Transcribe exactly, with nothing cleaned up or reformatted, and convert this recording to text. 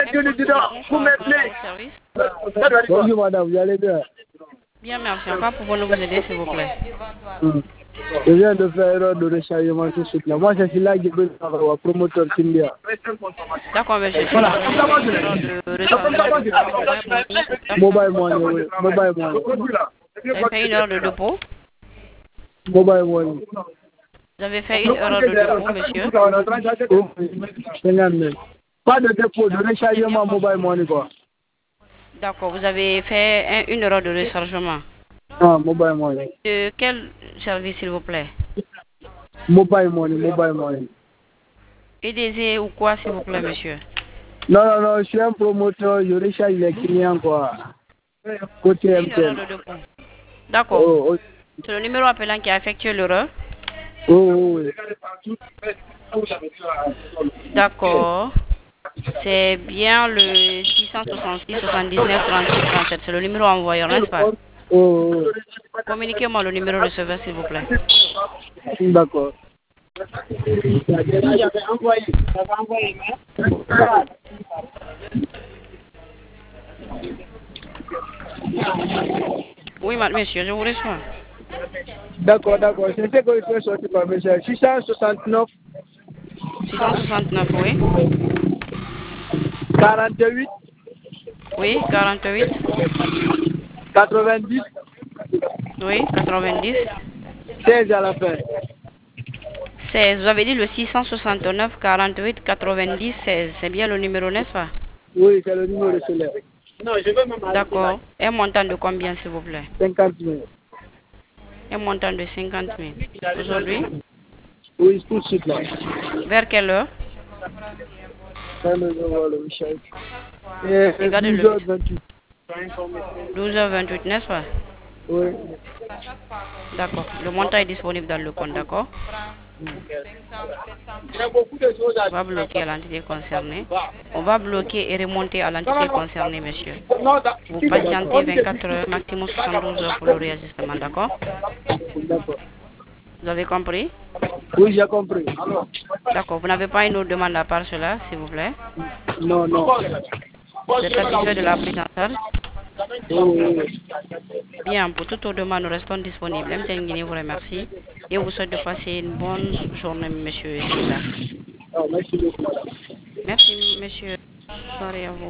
Service. Bonjour madame, vous allez bien? Bien, merci. Encore pouvons-nous vous aider, s'il vous plaît? Hmm. Je viens de faire erreur de rechargement tout de suite là. Moi, je suis là qui veut avoir promoteur Timbia. D'accord, monsieur. C'est la de rechargement. Mobile money, oui. Mobile money. Vous avez fait une heure de dépôt? Mobile money. Vous avez fait une erreur de dépôt, monsieur? Oui. Pas de dépôt, de rechargement mobile money quoi. D'accord, vous avez fait un, une erreur de rechargement. Ah, mobile money. De quel service, s'il vous plaît? Mobile money, mobile money. E D Z ou quoi, s'il vous plaît, monsieur? Non, non, non, je suis un promoteur, je recharge les clients quoi. Côté Une M T N. erreur de dépôt. D'accord. Oh, oh. C'est le numéro appelant qui a effectué l'erreur? Oh, oh, oui. D'accord. C'est bien le six cent soixante-six soixante-dix-neuf trente-six trente-sept. C'est le numéro envoyeur, n'est-ce pas? Oh, oh. Communiquez-moi le numéro receveur, s'il vous plaît. D'accord. Oui, madame, monsieur, je vous reçois. D'accord, d'accord. C'est ce que je fais sortir par message. six cent soixante-neuf. six cent soixante-neuf, oui. quarante-huit. Oui, quarante-huit. quatre-vingt-dix. Oui, quatre-vingt-dix. seize à la fin. seize. Vous avez dit le six cent soixante-neuf quarante-huit quatre-vingt-dix seize. C'est bien le numéro, n'est-ce pas? Oui, c'est le numéro de célèbre. D'accord. Un montant de combien, s'il vous plaît? cinquante mille. Un montant de cinquante mille. Aujourd'hui? Oui, tout de suite là. Vers quelle heure? Regardez le douze heures vingt-huit. douze heures vingt-huit, n'est-ce pas? Oui. D'accord. Le montant est disponible dans le compte, d'accord? On va bloquer à l'entité concernée. On va bloquer et remonter à l'entité concernée, monsieur. Vous patientez vingt-quatre heures, maximum soixante-douze heures pour le réajustement, d'accord? D'accord. Vous avez compris? Oui, j'ai compris. D'accord. Vous n'avez pas une autre demande à part cela, s'il vous plaît? Non, non. Vous êtes satisfait de la prise en charge? Oui, oui. Bien, pour toute autre demande, nous restons disponibles. M T N Guinée vous remercie et vous souhaite de passer une bonne journée, monsieur Silla. Ah, merci beaucoup. Merci, monsieur. Bonne soirée à vous.